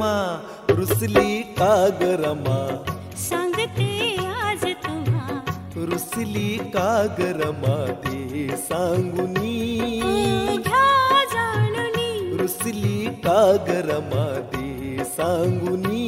रमा, रुसली का ग रमा, सांगते आज तुम्हा, रुसली का ग रमा ते सांगुनी, घ्या जाणुनी, रुसली का ग रमा ते सांगुनी.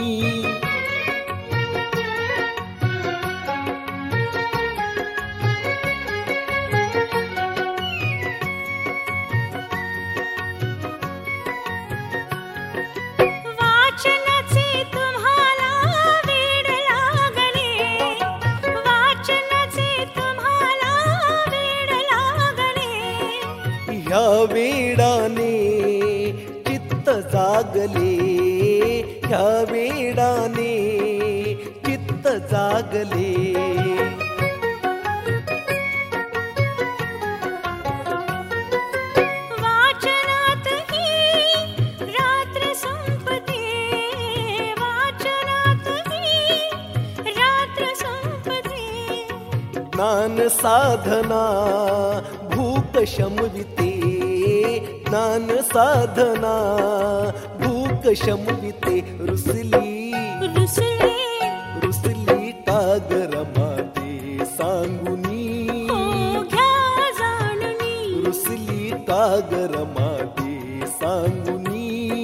वाचनाचे तुम्हाला वेड लागले, वाचनाचे तुम्हाला वेड लागले, ह्या वेडाने चित्त जागले, ह्या वेडाने चित्त जागले. वाचनात ही रात्र संपते, वाचनात ही रात्र संपते, ज्ञान साधना भूक शमविते, ज्ञान साधना भूक शमविते. रुसली रुसले, रुसली का ग रमा ते सांगुनी, घ्या जाणुनी, रुसली का ग रमा ते सांगुनी.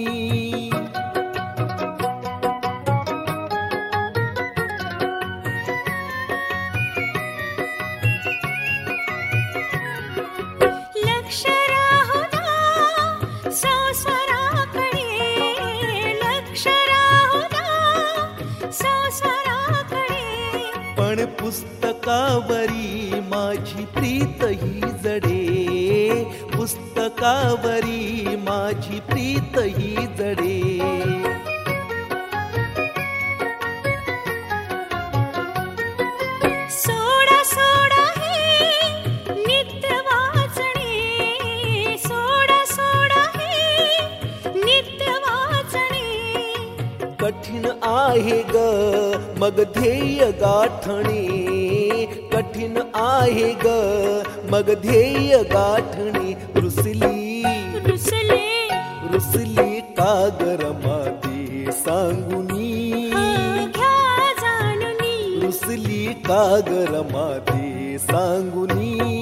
लक्ष राहू द्या संसाराकडे, लक्ष राहू द्या संसाराकडे, पण पुस्तकावरी माझी प्रीत ही जडे, पुस्तकावरी माझी प्रीत ही जडे. सोडा सोडा हे नित्य वाचणे, सोडा सोडा हे नित्य वाचणे, कठीण आहे ग मग ध्येय गाठणे, कठीण आहे ग मग ध्येय गाठणे. रुसली रुसले, रुसली का ग रमा ते सांगुनी, घ्या जाणुनी, रुसली का ग रमा ते सांगुनी.